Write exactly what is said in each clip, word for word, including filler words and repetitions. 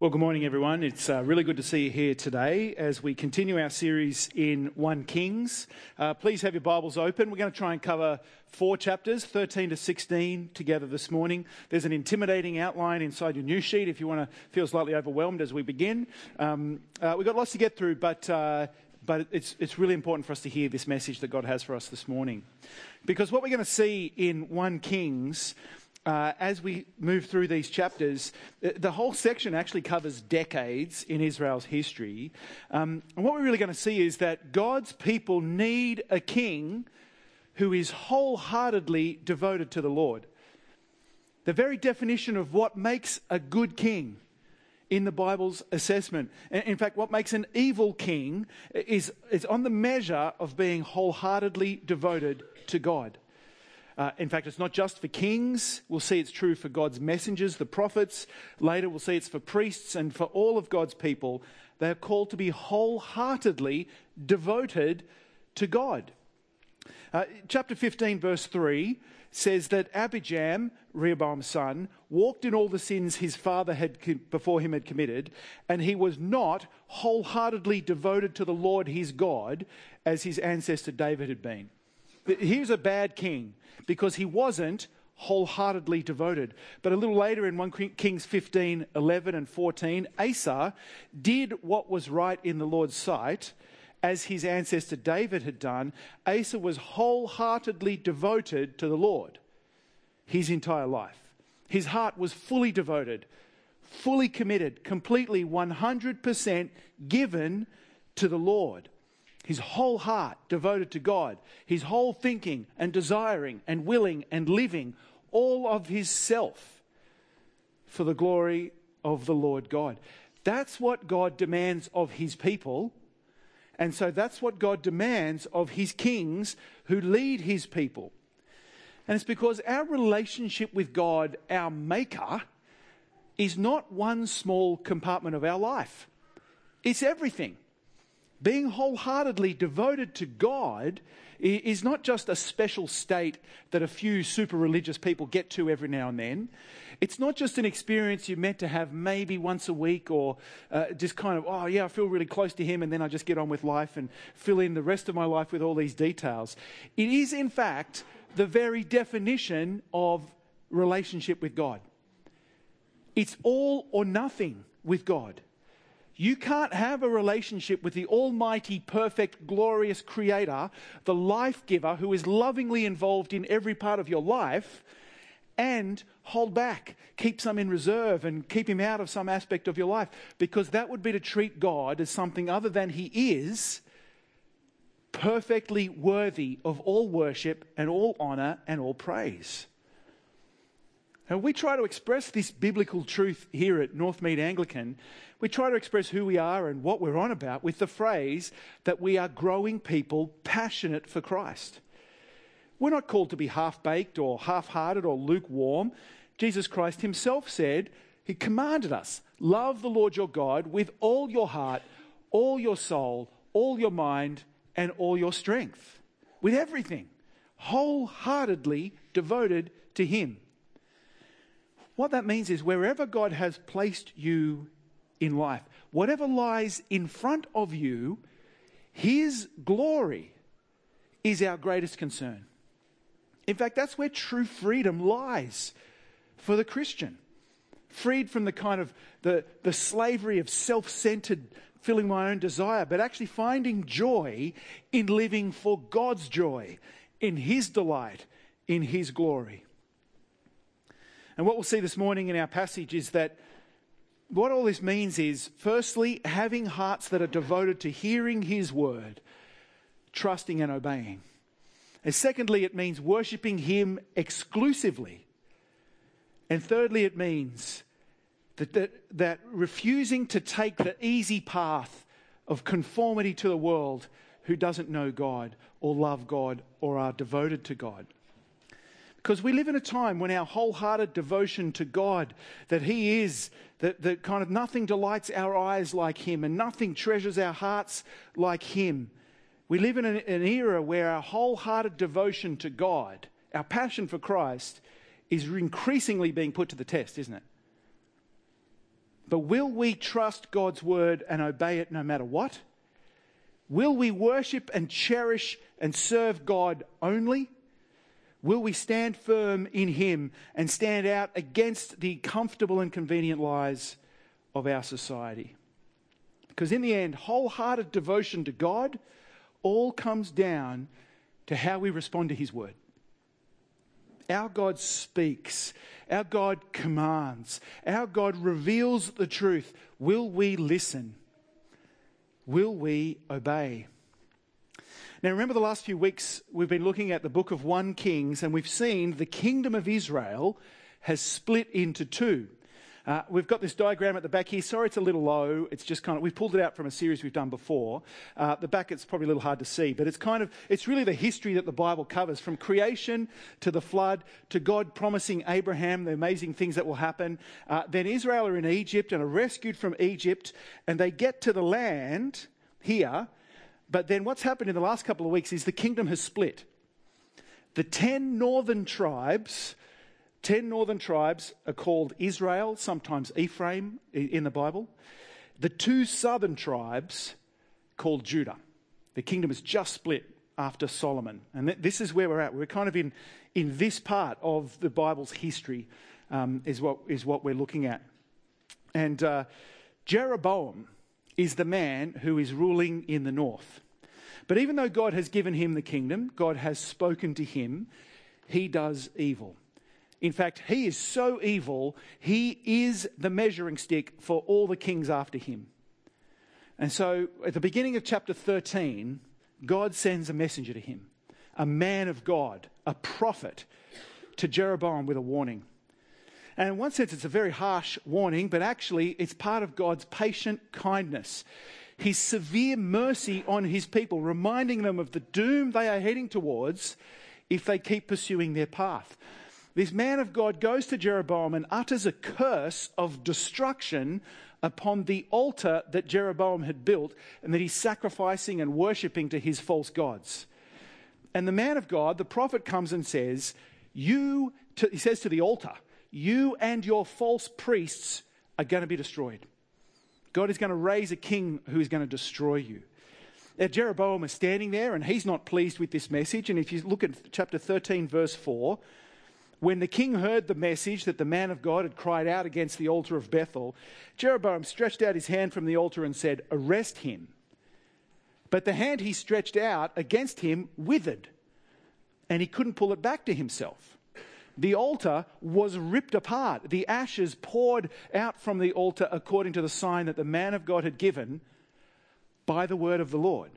Well, good morning, everyone. It's uh, really good to see you here today as we continue our series in First Kings. Uh, please have your Bibles open. We're going to try and cover four chapters, thirteen to sixteen, together this morning. There's an intimidating outline inside your news sheet if you want to feel slightly overwhelmed as we begin. Um, uh, we've got lots to get through, but uh, but it's it's really important for us to hear this message that God has for us this morning. Because what we're going to see in First Kings, Uh, as we move through these chapters, the whole section actually covers decades in Israel's history. Um, and what we're really going to see is that God's people need a king who is wholeheartedly devoted to the Lord. The very definition of what makes a good king in the Bible's assessment. In fact, what makes an evil king is, is on the measure of being wholeheartedly devoted to God. Uh, in fact, it's not just for kings. We'll see it's true for God's messengers, the prophets. Later, we'll see it's for priests and for all of God's people. They are called to be wholeheartedly devoted to God. Uh, chapter fifteen, verse three says that Abijam, Rehoboam's son, walked in all the sins his father had before him had committed, and he was not wholeheartedly devoted to the Lord his God as his ancestor David had been. He was a bad king because he wasn't wholeheartedly devoted. But a little later in First Kings fifteen, eleven and fourteen, Asa did what was right in the Lord's sight, as his ancestor David had done. Asa was wholeheartedly devoted to the Lord his entire life. His heart was fully devoted, fully committed, completely one hundred percent given to the Lord. His whole heart devoted to God, his whole thinking and desiring and willing and living, all of his self for the glory of the Lord God. That's what God demands of his people. And so that's what God demands of his kings who lead his people. And it's because our relationship with God, our maker, is not one small compartment of our life. It's everything. Being wholeheartedly devoted to God is not just a special state that a few super religious people get to every now and then. It's not just an experience you're meant to have maybe once a week or uh, just kind of, oh yeah, I feel really close to him and then I just get on with life and fill in the rest of my life with all these details. It is in fact the very definition of relationship with God. It's all or nothing with God. You can't have a relationship with the almighty, perfect, glorious creator, the life giver who is lovingly involved in every part of your life, and hold back, keep some in reserve and keep him out of some aspect of your life, because that would be to treat God as something other than he is, perfectly worthy of all worship and all honor and all praise. And we try to express this biblical truth here at Northmead Anglican. We try to express who we are and what we're on about with the phrase that we are growing people passionate for Christ. We're not called to be half-baked or half-hearted or lukewarm. Jesus Christ himself said, he commanded us, love the Lord your God with all your heart, all your soul, all your mind, and all your strength. With everything. Wholeheartedly devoted to him. What that means is wherever God has placed you in life, whatever lies in front of you, his glory is our greatest concern. In fact, that's where true freedom lies for the Christian. Freed from the kind of the, the slavery of self-centered filling my own desire, but actually finding joy in living for God's joy, in his delight, in his glory. And what we'll see this morning in our passage is that what all this means is, firstly, having hearts that are devoted to hearing his word, trusting and obeying. And secondly, it means worshipping him exclusively. And thirdly, it means that, that, that refusing to take the easy path of conformity to the world who doesn't know God or love God or are devoted to God. Because we live in a time when our wholehearted devotion to God, that he is, that, that kind of nothing delights our eyes like him and nothing treasures our hearts like him. We live in an, an era where our wholehearted devotion to God, our passion for Christ, is increasingly being put to the test, isn't it? But will we trust God's word and obey it no matter what? Will we worship and cherish and serve God only? Will we stand firm in him and stand out against the comfortable and convenient lies of our society? Because in the end, wholehearted devotion to God all comes down to how we respond to his word. Our God speaks. Our God commands. Our God reveals the truth. Will we listen? Will we obey? Now, remember the last few weeks we've been looking at the book of First Kings, and we've seen the kingdom of Israel has split into two. Uh, we've got this diagram at the back here. Sorry, it's a little low. It's just kind of, we've pulled it out from a series we've done before. Uh, the back, it's probably a little hard to see, but it's kind of, it's really the history that the Bible covers, from creation to the flood, to God promising Abraham the amazing things that will happen. Uh, then Israel are in Egypt and are rescued from Egypt, and they get to the land here. But then what's happened in the last couple of weeks is the kingdom has split. The ten northern tribes Ten northern tribes are called Israel, sometimes Ephraim in the Bible. The two southern tribes called Judah. The kingdom has just split after Solomon. And th- this is where we're at. We're kind of in, in this part of the Bible's history um, is what is what we're looking at. And uh, Jeroboam is the man who is ruling in the north. But even though God has given him the kingdom, God has spoken to him, he does evil. In fact, he is so evil, he is the measuring stick for all the kings after him. And so at the beginning of chapter thirteen, God sends a messenger to him, a man of God, a prophet, to Jeroboam with a warning. And in one sense, it's a very harsh warning, but actually it's part of God's patient kindness, his severe mercy on his people, reminding them of the doom they are heading towards if they keep pursuing their path. This man of God goes to Jeroboam and utters a curse of destruction upon the altar that Jeroboam had built and that he's sacrificing and worshipping to his false gods. And the man of God, the prophet, comes and says, "You," to, he says to the altar, "you and your false priests are going to be destroyed. God is going to raise a king who is going to destroy you." Now, Jeroboam is standing there and he's not pleased with this message. And if you look at chapter thirteen, verse four, when the king heard the message that the man of God had cried out against the altar of Bethel, Jeroboam stretched out his hand from the altar and said, "Arrest him." But the hand he stretched out against him withered, and he couldn't pull it back to himself. The altar was ripped apart. The ashes poured out from the altar according to the sign that the man of God had given by the word of the Lord.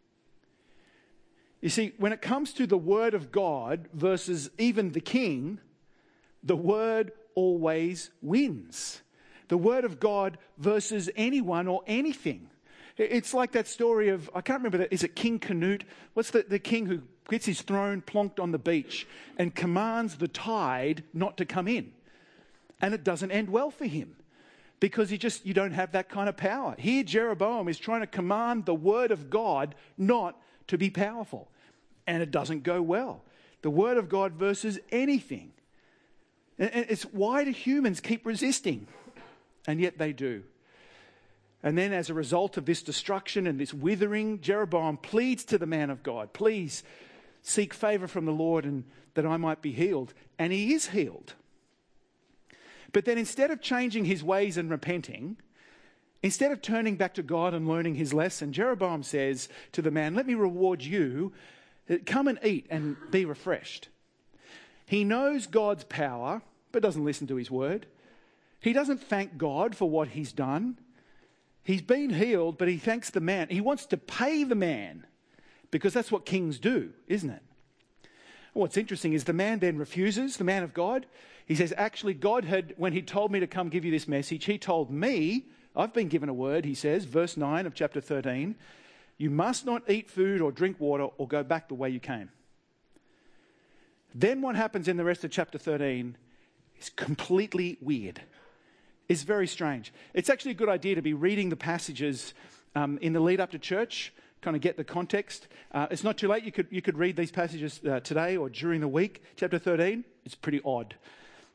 You see, when it comes to the word of God versus even the king, the word always wins. The word of God versus anyone or anything. It's like that story of, I can't remember, that, is it King Canute? What's the, the king who gets his throne plonked on the beach and commands the tide not to come in? And it doesn't end well for him, because you just, you don't have that kind of power. Here Jeroboam is trying to command the word of God not to be powerful, and it doesn't go well. The word of God versus anything. And it's, why do humans keep resisting? And yet they do. And then as a result of this destruction and this withering, Jeroboam pleads to the man of God, "Please seek favor from the Lord and that I might be healed." And he is healed. But then instead of changing his ways and repenting, instead of turning back to God and learning his lesson, Jeroboam says to the man, "Let me reward you. Come and eat and be refreshed." He knows God's power, but doesn't listen to his word. He doesn't thank God for what he's done. He's been healed, but he thanks the man. He wants to pay the man, because that's what kings do, isn't it? What's interesting is the man then refuses, the man of God. He says, actually, God had, when he told me to come give you this message, he told me, I've been given a word, he says, verse nine of chapter thirteen, "You must not eat food or drink water or go back the way you came." Then what happens in the rest of chapter thirteen is completely weird. It's very strange. It's actually a good idea to be reading the passages um, in the lead up to church, kind of get the context. Uh, it's not too late. You could you could read these passages uh, today or during the week. Chapter thirteen, it's pretty odd.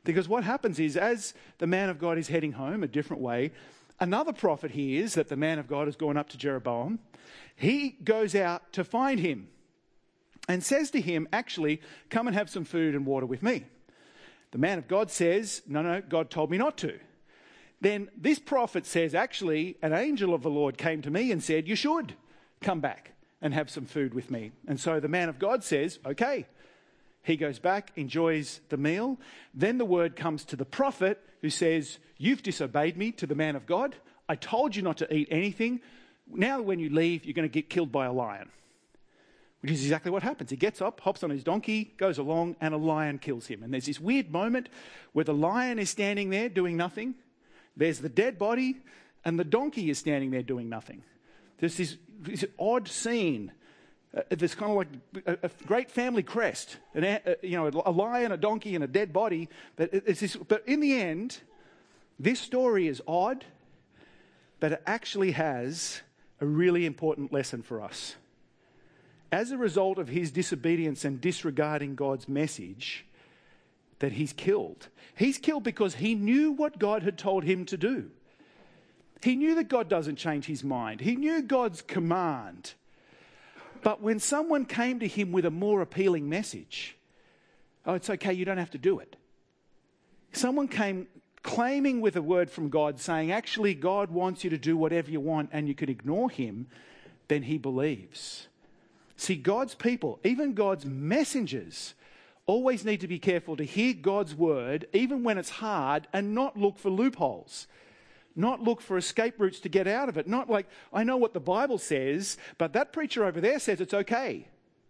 Because what happens is, as the man of God is heading home a different way, another prophet hears that the man of God has gone up to Jeroboam. He goes out to find him and says to him, actually, come and have some food and water with me. The man of God says, no, no, God told me not to. Then this prophet says, actually, an angel of the Lord came to me and said, you should come back and have some food with me. And so the man of God says, okay. He goes back, enjoys the meal. Then the word comes to the prophet who says, you've disobeyed me, to the man of God. I told you not to eat anything. Now when you leave, you're going to get killed by a lion. Which is exactly what happens. He gets up, hops on his donkey, goes along, and a lion kills him. And there's this weird moment where the lion is standing there doing nothing. There's the dead body, and the donkey is standing there doing nothing. There's this, this odd scene. Uh, there's kind of like a, a great family crest. An, uh, you know, a lion, a donkey, and a dead body. But, it's this, but in the end, this story is odd, but it actually has a really important lesson for us. As a result of his disobedience and disregarding God's message, that he's killed. He's killed because he knew what God had told him to do. He knew that God doesn't change his mind. He knew God's command. But when someone came to him with a more appealing message, oh, it's okay, you don't have to do it. Someone came claiming with a word from God saying, actually, God wants you to do whatever you want and you can ignore him, then he believes. See, God's people, even God's messengers, always need to be careful to hear God's word, even when it's hard, and not look for loopholes. Not look for escape routes to get out of it. Not like, I know what the Bible says, but that preacher over there says it's okay.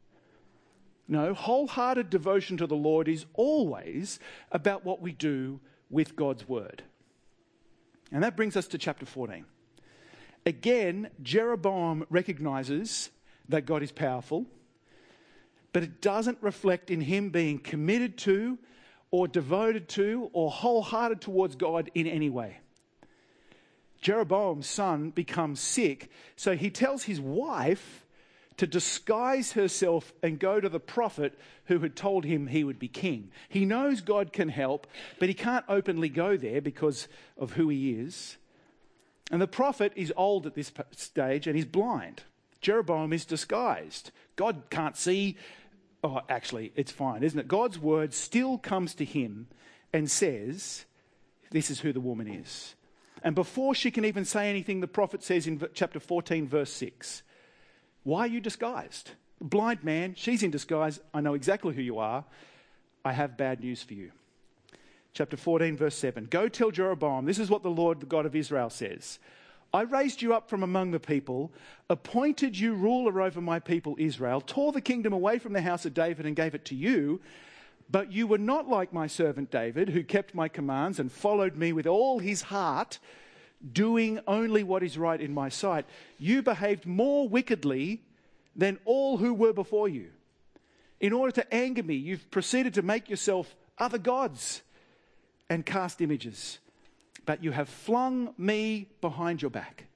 No, wholehearted devotion to the Lord is always about what we do with God's word. And that brings us to chapter fourteen. Again, Jeroboam recognizes that God is powerful, but it doesn't reflect in him being committed to or devoted to or wholehearted towards God in any way. Jeroboam's son becomes sick, so he tells his wife to disguise herself and go to the prophet who had told him he would be king. He knows God can help, but he can't openly go there because of who he is. And the prophet is old at this stage and he's blind. Jeroboam is disguised. God can't see. Oh, actually, it's fine, isn't it? God's word still comes to him and says, this is who the woman is. And before she can even say anything, the prophet says in chapter fourteen, verse six, why are you disguised? Blind man, she's in disguise. I know exactly who you are. I have bad news for you. Chapter fourteen, verse seven, go tell Jeroboam, this is what the Lord, the God of Israel says. I raised you up from among the people, appointed you ruler over my people Israel, tore the kingdom away from the house of David and gave it to you. But you were not like my servant David, who kept my commands and followed me with all his heart, doing only what is right in my sight. You behaved more wickedly than all who were before you. In order to anger me, you've proceeded to make yourself other gods and cast images. But you have flung me behind your back.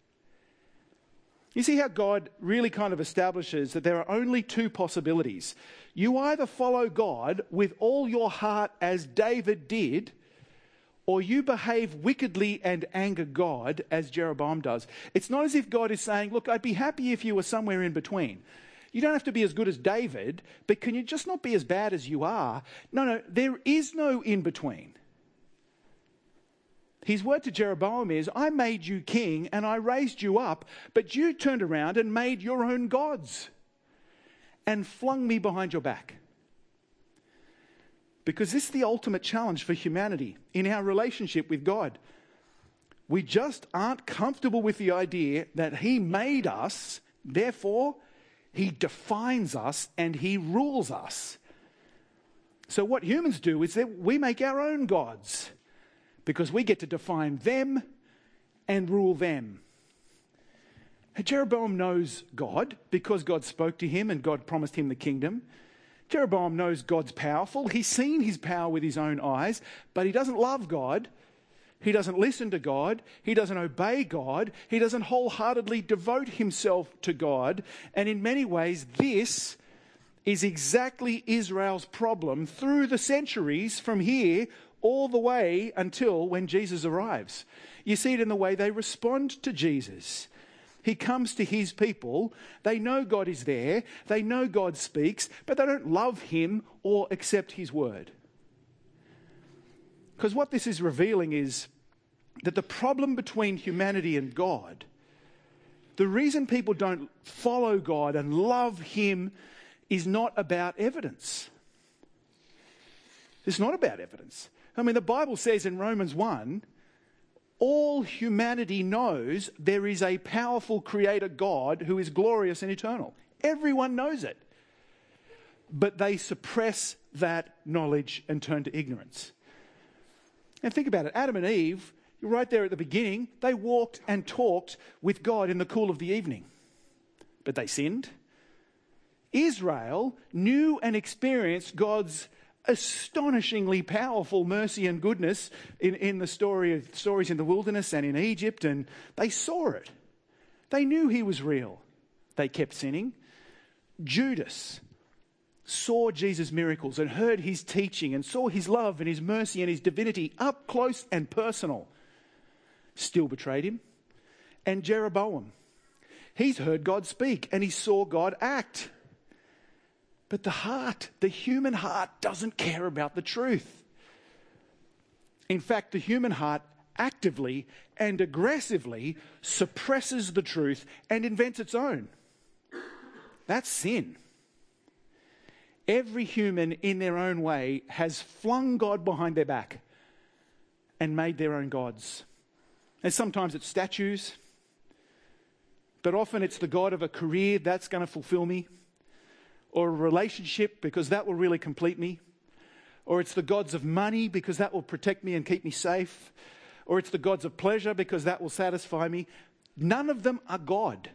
You see how God really kind of establishes that there are only two possibilities. You either follow God with all your heart as David did, or you behave wickedly and anger God as Jeroboam does. It's not as if God is saying, look, I'd be happy if you were somewhere in between. You don't have to be as good as David, but can you just not be as bad as you are? No, no, there is no in between. His word to Jeroboam is, I made you king and I raised you up, but you turned around and made your own gods and flung me behind your back. Because this is the ultimate challenge for humanity in our relationship with God. We just aren't comfortable with the idea that he made us, therefore he defines us and he rules us. So what humans do is that we make our own gods, because we get to define them and rule them. Jeroboam knows God because God spoke to him and God promised him the kingdom. Jeroboam knows God's powerful. He's seen his power with his own eyes, but he doesn't love God. He doesn't listen to God. He doesn't obey God. He doesn't wholeheartedly devote himself to God. And in many ways, this is exactly Israel's problem through the centuries from here all the way until when Jesus arrives. You see it in the way they respond to Jesus. He comes to his people. They know God is there. They know God speaks, but they don't love him or accept his word. Because what this is revealing is that the problem between humanity and God, the reason people don't follow God and love him, is not about evidence. It's not about evidence. I mean, the Bible says in Romans one, all humanity knows there is a powerful creator God who is glorious and eternal. Everyone knows it. But they suppress that knowledge and turn to ignorance. And think about it. Adam and Eve, right there at the beginning, they walked and talked with God in the cool of the evening. But they sinned. Israel knew and experienced God's astonishingly powerful mercy and goodness in, in the story of stories in the wilderness and in Egypt, and they saw it. They knew he was real. They kept sinning. Judas saw Jesus' miracles and heard his teaching and saw his love and his mercy and his divinity up close and personal. Still betrayed him. And Jeroboam, he's heard God speak and he saw God act. But the heart, the human heart, doesn't care about the truth. In fact, the human heart actively and aggressively suppresses the truth and invents its own. That's sin. Every human in their own way has flung God behind their back and made their own gods. And sometimes it's statues, but often it's the God of a career that's going to fulfill me, or a relationship because that will really complete me, or it's the gods of money because that will protect me and keep me safe, or it's the gods of pleasure because that will satisfy me. None of them are God.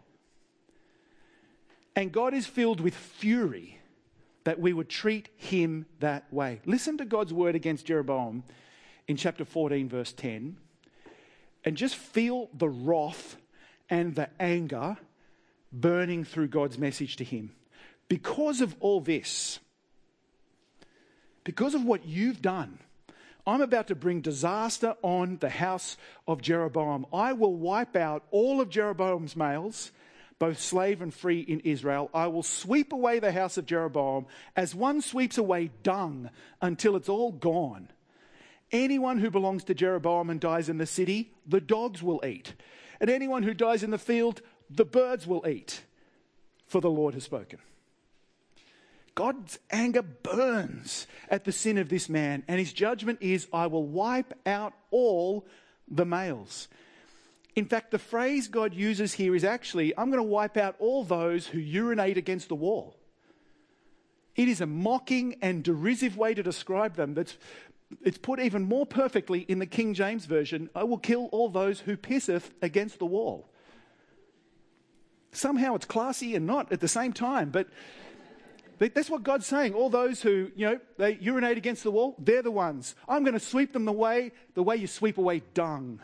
And God is filled with fury that we would treat him that way. Listen to God's word against Jeroboam in chapter fourteen, verse ten, and just feel the wrath and the anger burning through God's message to him. Because of all this, because of what you've done, I'm about to bring disaster on the house of Jeroboam. I will wipe out all of Jeroboam's males, both slave and free in Israel. I will sweep away the house of Jeroboam as one sweeps away dung until it's all gone. Anyone who belongs to Jeroboam and dies in the city, the dogs will eat. And anyone who dies in the field, the birds will eat. For the Lord has spoken. God's anger burns at the sin of this man, and his judgment is, I will wipe out all the males. In fact, the phrase God uses here is actually, I'm going to wipe out all those who urinate against the wall. It is a mocking and derisive way to describe them. That's, it's put even more perfectly in the King James Version, I will kill all those who pisseth against the wall. Somehow it's classy and not at the same time, but that's what God's saying. All those who, you know, they urinate against the wall, they're the ones. I'm going to sweep them the way, the way you sweep away dung.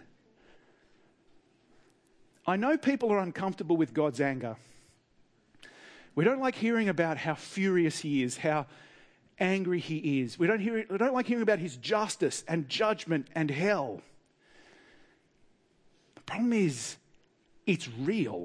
I know people are uncomfortable with God's anger. We don't like hearing about how furious he is, how angry he is. We don't hear, we don't like hearing about his justice and judgment and hell. The problem is, it's real.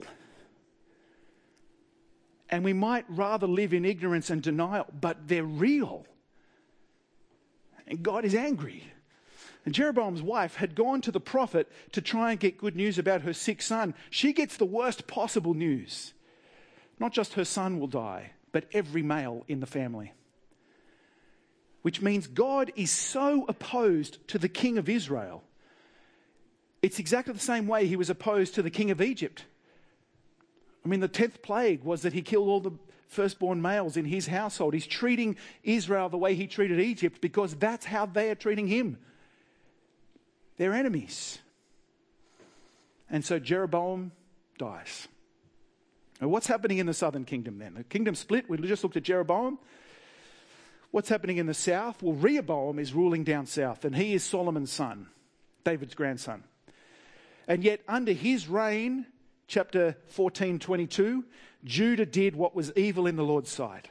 And we might rather live in ignorance and denial, but they're real. And God is angry. And Jeroboam's wife had gone to the prophet to try and get good news about her sick son. She gets the worst possible news. Not just her son will die, but every male in the family. Which means God is so opposed to the king of Israel. It's exactly the same way he was opposed to the king of Egypt. I mean, the tenth plague was that he killed all the firstborn males in his household. He's treating Israel the way he treated Egypt because that's how they are treating him. They're enemies. And so Jeroboam dies. Now, what's happening in the southern kingdom then? The kingdom split. We just looked at Jeroboam. What's happening in the south? Well, Rehoboam is ruling down south, and he is Solomon's son, David's grandson. And yet under his reign, chapter fourteen, twenty-two, Judah did what was evil in the Lord's sight.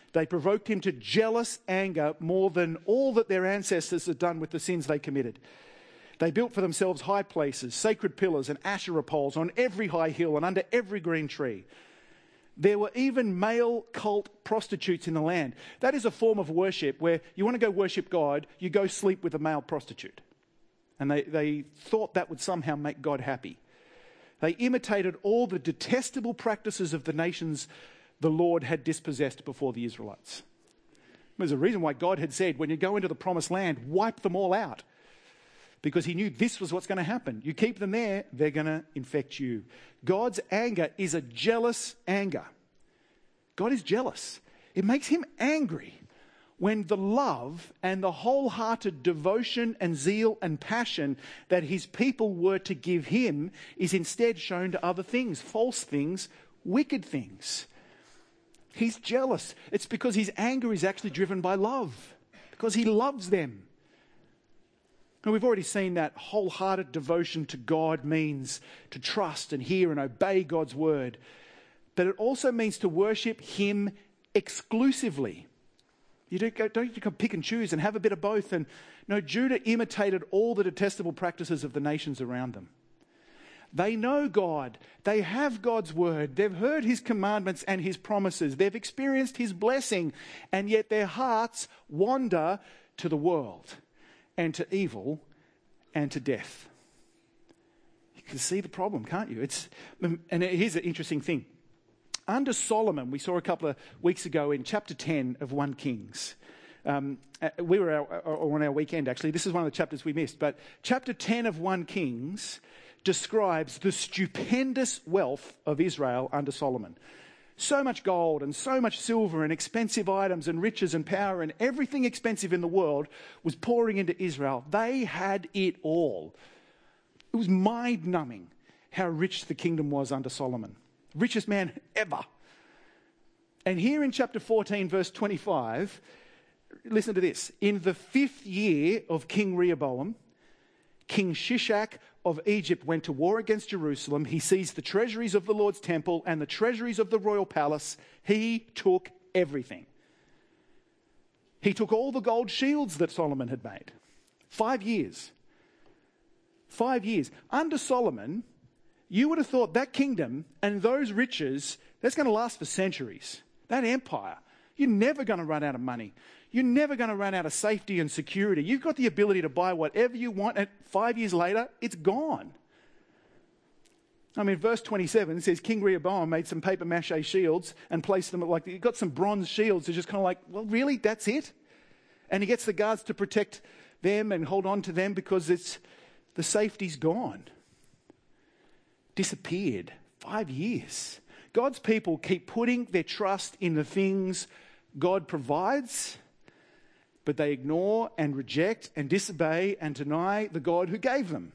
They provoked him to jealous anger more than all that their ancestors had done with the sins they committed. They built for themselves high places, sacred pillars and Asherah poles on every high hill and under every green tree. There were even male cult prostitutes in the land. That is a form of worship where you want to go worship God, you go sleep with a male prostitute. And they, they thought that would somehow make God happy. They imitated all the detestable practices of the nations the Lord had dispossessed before the Israelites. There's a reason why God had said, when you go into the promised land, wipe them all out. Because he knew this was what's going to happen. You keep them there, they're going to infect you. God's anger is a jealous anger. God is jealous. It makes him angry when the love and the wholehearted devotion and zeal and passion that his people were to give him is instead shown to other things, false things, wicked things. He's jealous. It's because his anger is actually driven by love, because he loves them. And we've already seen that wholehearted devotion to God means to trust and hear and obey God's word. But it also means to worship him exclusively. You don't, go, don't you pick and choose and have a bit of both. And no, Judah imitated all the detestable practices of the nations around them. They know God. They have God's word. They've heard his commandments and his promises. They've experienced his blessing. And yet their hearts wander to the world and to evil and to death. You can see the problem, can't you? It's, and here's an interesting thing. Under Solomon, we saw a couple of weeks ago in chapter ten of First Kings. Um, we were our, on our weekend, actually. This is one of the chapters we missed. But chapter ten of First Kings describes the stupendous wealth of Israel under Solomon. So much gold and so much silver and expensive items and riches and power and everything expensive in the world was pouring into Israel. They had it all. It was mind-numbing how rich the kingdom was under Solomon. Richest man ever. And here in chapter fourteen, verse twenty-five, listen to this. In the fifth year of King Rehoboam, King Shishak of Egypt went to war against Jerusalem. He seized the treasuries of the Lord's temple and the treasuries of the royal palace. He took everything. He took all the gold shields that Solomon had made. Five years. Five years. Under Solomon, you would have thought that kingdom and those riches, that's going to last for centuries. That empire, you're never going to run out of money. You're never going to run out of safety and security. You've got the ability to buy whatever you want, and five years later, it's gone. I mean, verse twenty-seven says, King Rehoboam made some paper mache shields and placed them, like, he got some bronze shields. It's just kind of like, well, really, that's it? And he gets the guards to protect them and hold on to them because it's the safety's gone. Disappeared. Five years. God's people keep putting their trust in the things God provides, but they ignore and reject and disobey and deny the God who gave them.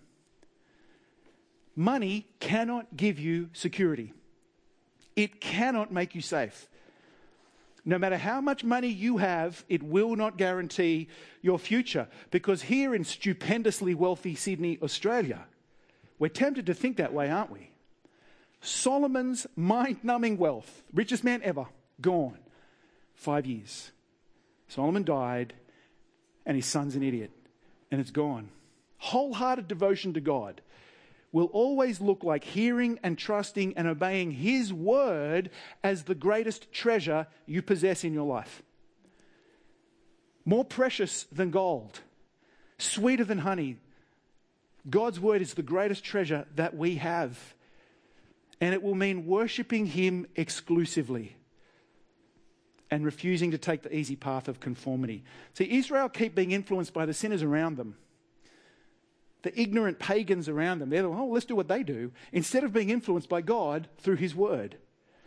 Money cannot give you security. It cannot make you safe. No matter how much money you have, it will not guarantee your future. Because here in stupendously wealthy Sydney, Australia, we're tempted to think that way, aren't we? Solomon's mind-numbing wealth, richest man ever, gone. Five years. Solomon died, and his son's an idiot, and it's gone. Wholehearted devotion to God will always look like hearing and trusting and obeying his word as the greatest treasure you possess in your life. More precious than gold, sweeter than honey. God's word is the greatest treasure that we have. And it will mean worshipping him exclusively and refusing to take the easy path of conformity. See, Israel keep being influenced by the sinners around them. The ignorant pagans around them. They're like, oh, let's do what they do, instead of being influenced by God through his word.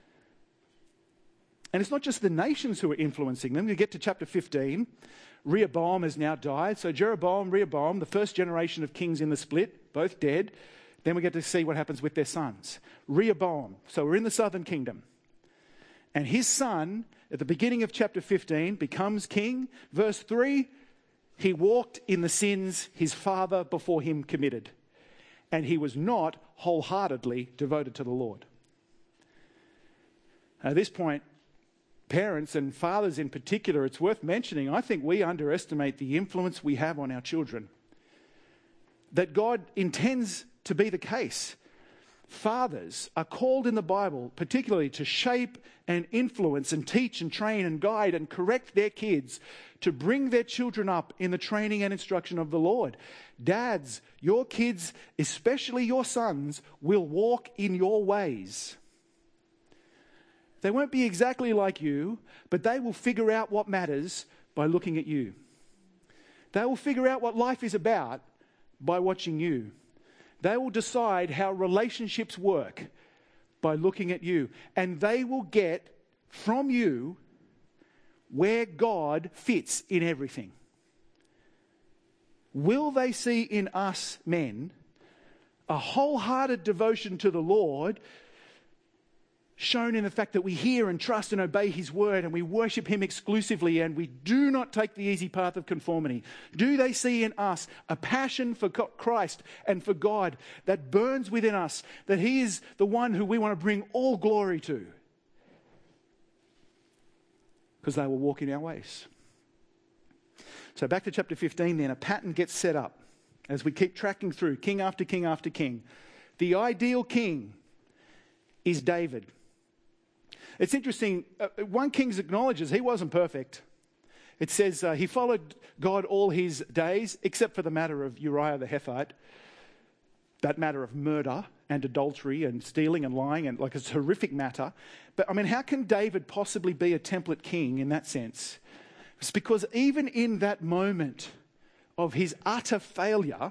And it's not just the nations who are influencing them. You get to chapter fifteen. Rehoboam has now died. So Jeroboam, Rehoboam, the first generation of kings in the split, both dead. Then we get to see what happens with their sons. Rehoboam. So we're in the southern kingdom. And his son, at the beginning of chapter fifteen, becomes king. Verse three, he walked in the sins his father before him committed. And he was not wholeheartedly devoted to the Lord. At this point, Parents and fathers in particular, it's worth mentioning, I think we underestimate the influence we have on our children. That God intends to be the case. Fathers are called in the Bible particularly to shape and influence and teach and train and guide and correct their kids, to bring their children up in the training and instruction of the Lord. Dads, your kids, especially your sons, will walk in your ways. They won't be exactly like you, but they will figure out what matters by looking at you. They will figure out what life is about by watching you. They will decide how relationships work by looking at you. And they will get from you where God fits in everything. Will they see in us men a wholehearted devotion to the Lord, shown in the fact that we hear and trust and obey His word and we worship Him exclusively and we do not take the easy path of conformity? Do they see in us a passion for Christ and for God that burns within us, that He is the one who we want to bring all glory to? Because they will walk in our ways. So back to chapter fifteen then, a pattern gets set up as we keep tracking through, king after king after king. The ideal king is David. It's interesting, uh, one king acknowledges he wasn't perfect. It says uh, he followed God all his days, except for the matter of Uriah the Hittite, that matter of murder and adultery and stealing and lying, and like it's a horrific matter. But I mean, how can David possibly be a template king in that sense? It's because even in that moment of his utter failure,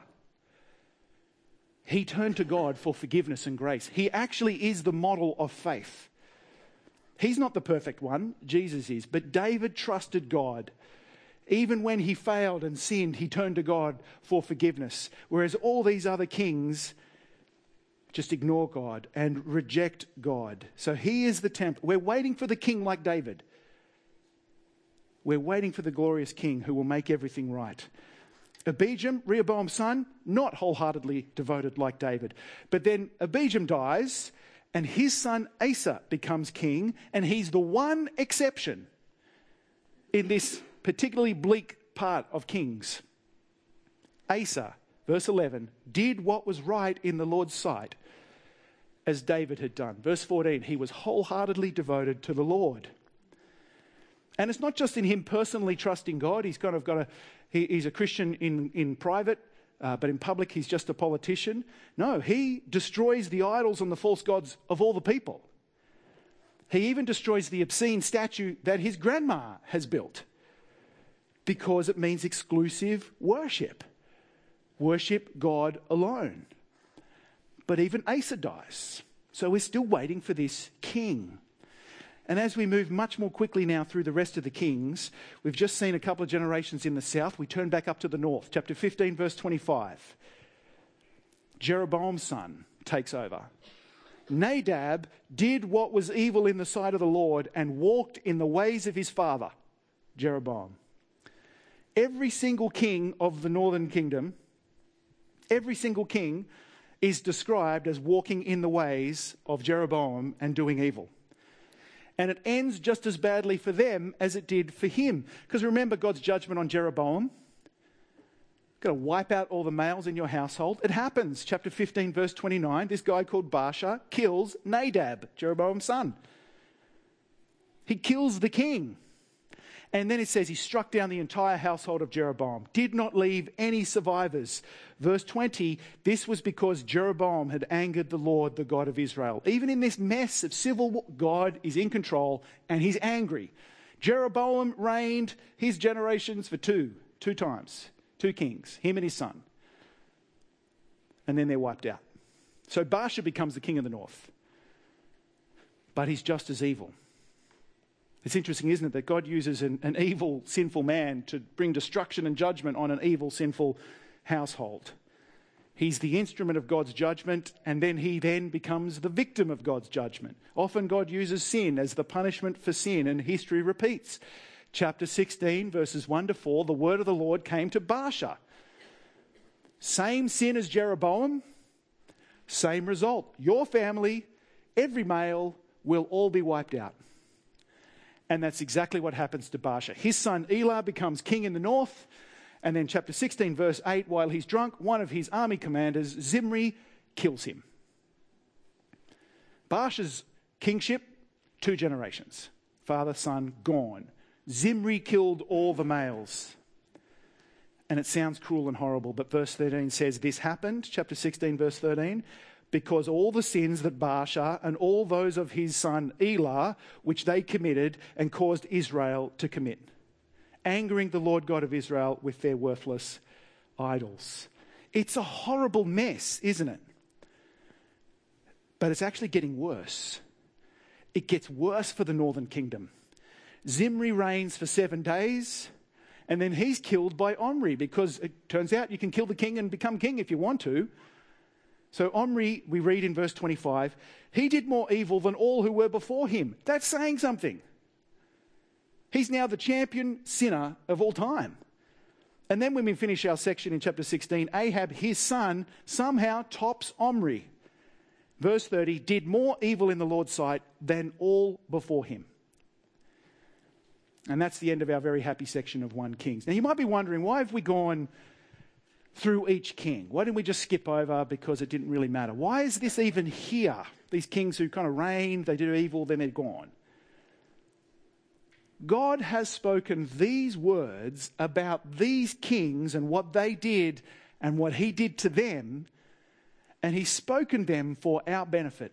he turned to God for forgiveness and grace. He actually is the model of faith. He's not the perfect one, Jesus is, but David trusted God. Even when he failed and sinned, he turned to God for forgiveness. Whereas all these other kings just ignore God and reject God. So he is the template. We're waiting for the king like David. We're waiting for the glorious king who will make everything right. Abijam, Rehoboam's son, not wholeheartedly devoted like David. But then Abijam dies and his son Asa becomes king, and he's the one exception in this particularly bleak part of Kings. Asa, verse eleven, did what was right in the Lord's sight, as David had done. Verse fourteen, he was wholeheartedly devoted to the Lord. And it's not just in him personally trusting God. He's kind of got a, he, he's a Christian in, in private, uh, but in public he's just a politician. No, he destroys the idols and the false gods of all the people. He even destroys the obscene statue that his grandma has built, because it means exclusive worship. Worship God alone. But even Asa dies. So we're still waiting for this king. And as we move much more quickly now through the rest of the kings, we've just seen a couple of generations in the south. We turn back up to the north. Chapter fifteen, verse twenty-five. Jeroboam's son takes over. Nadab did what was evil in the sight of the Lord and walked in the ways of his father, Jeroboam. Every single king of the northern kingdom, every single king is described as walking in the ways of Jeroboam and doing evil. And it ends just as badly for them as it did for him. Because remember God's judgment on Jeroboam? Got to wipe out all the males in your household. It happens. Chapter fifteen, verse twenty-nine. This guy called Baasha kills Nadab, Jeroboam's son. He kills the king. And then it says he struck down the entire household of Jeroboam, did not leave any survivors. Verse twenty, this was because Jeroboam had angered the Lord, the God of Israel. Even in this mess of civil war, God is in control and he's angry. Jeroboam reigned his generations for two, two times, two kings, him and his son. And then they're wiped out. So Baasha becomes the king of the north. But he's just as evil. It's interesting, isn't it, that God uses an, an evil, sinful man to bring destruction and judgment on an evil, sinful household. He's the instrument of God's judgment, and then he then becomes the victim of God's judgment. Often God uses sin as the punishment for sin, and history repeats. Chapter sixteen, verses one to four, the word of the Lord came to Baasha. Same sin as Jeroboam, same result. Your family, every male, will all be wiped out. And that's exactly what happens to Baasha. His son Elah becomes king in the north. And then chapter sixteen, verse eight, while he's drunk, one of his army commanders, Zimri, kills him. Baasha's kingship, two generations. Father, son, gone. Zimri killed all the males. And it sounds cruel and horrible, but verse thirteen says this happened, chapter sixteen, verse thirteen, because all the sins that Baasha and all those of his son Elah, which they committed and caused Israel to commit, angering the Lord God of Israel with their worthless idols. It's a horrible mess, isn't it? But it's actually getting worse. It gets worse for the northern kingdom. Zimri reigns for seven days, and then he's killed by Omri, because it turns out you can kill the king and become king if you want to. So Omri, we read in verse twenty-five, he did more evil than all who were before him. That's saying something. He's now the champion sinner of all time. And then when we finish our section in chapter sixteen, Ahab, his son, somehow tops Omri. Verse thirty, did more evil in the Lord's sight than all before him. And that's the end of our very happy section of First Kings. Now you might be wondering, why have we gone through each king? Why didn't we just skip over because it didn't really matter? Why is this even here? These kings who kind of reign, they do evil, then they're gone. God has spoken these words about these kings and what they did and what he did to them, and he's spoken them for our benefit.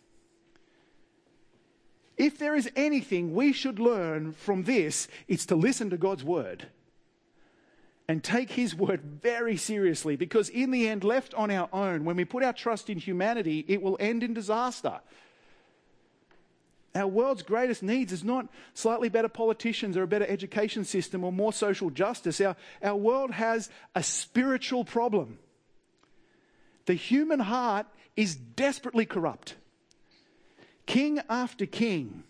If there is anything we should learn from this, it's to listen to God's word and take his word very seriously, because in the end, left on our own, when we put our trust in humanity, it will end in disaster. Our world's greatest needs is not slightly better politicians or a better education system or more social justice. Our, our world has a spiritual problem. The human heart is desperately corrupt. King after king,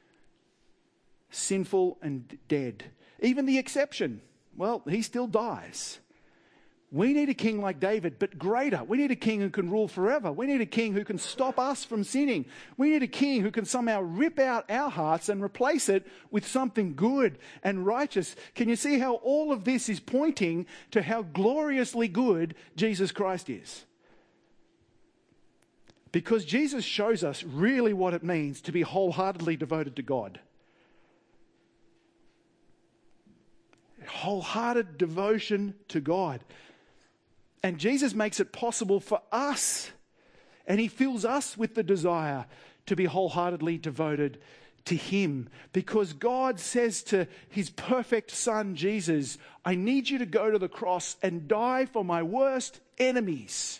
sinful and dead. Even the exception, well, he still dies. We need a king like David, but greater. We need a king who can rule forever. We need a king who can stop us from sinning. We need a king who can somehow rip out our hearts and replace it with something good and righteous. Can you see how all of this is pointing to how gloriously good Jesus Christ is? Because Jesus shows us really what it means to be wholeheartedly devoted to God. Wholehearted devotion to God. And Jesus makes it possible for us. And he fills us with the desire to be wholeheartedly devoted to him. Because God says to his perfect son, Jesus, I need you to go to the cross and die for my worst enemies.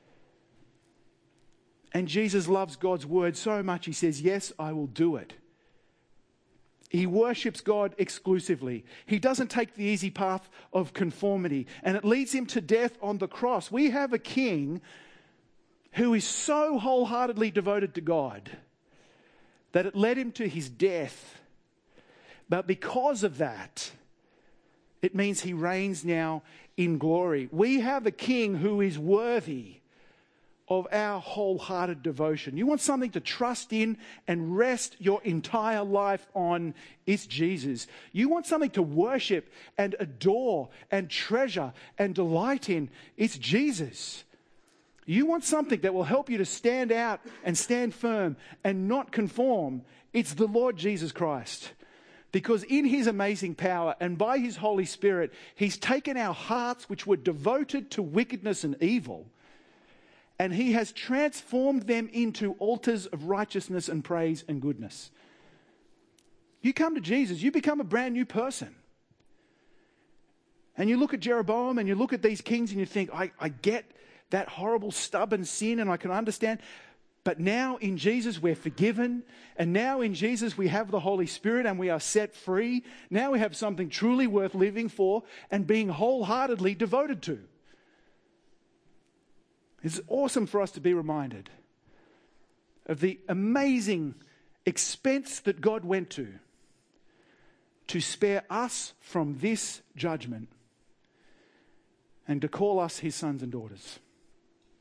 And Jesus loves God's word so much, he says, yes, I will do it. He worships God exclusively. He doesn't take the easy path of conformity, and it leads him to death on the cross. We have a king who is so wholeheartedly devoted to God that it led him to his death. But because of that, it means he reigns now in glory. We have a king who is worthy of our wholehearted devotion. You want something to trust in and rest your entire life on, it's Jesus. You want something to worship and adore and treasure and delight in, it's Jesus. You want something that will help you to stand out and stand firm and not conform, it's the Lord Jesus Christ. Because in his amazing power and by his Holy Spirit, he's taken our hearts which were devoted to wickedness and evil, and he has transformed them into altars of righteousness and praise and goodness. You come to Jesus, you become a brand new person. And you look at Jeroboam and you look at these kings and you think, I, I get that horrible stubborn sin and I can understand. But now in Jesus we're forgiven. And now in Jesus we have the Holy Spirit and we are set free. Now we have something truly worth living for and being wholeheartedly devoted to. It's awesome for us to be reminded of the amazing expense that God went to to spare us from this judgment and to call us his sons and daughters.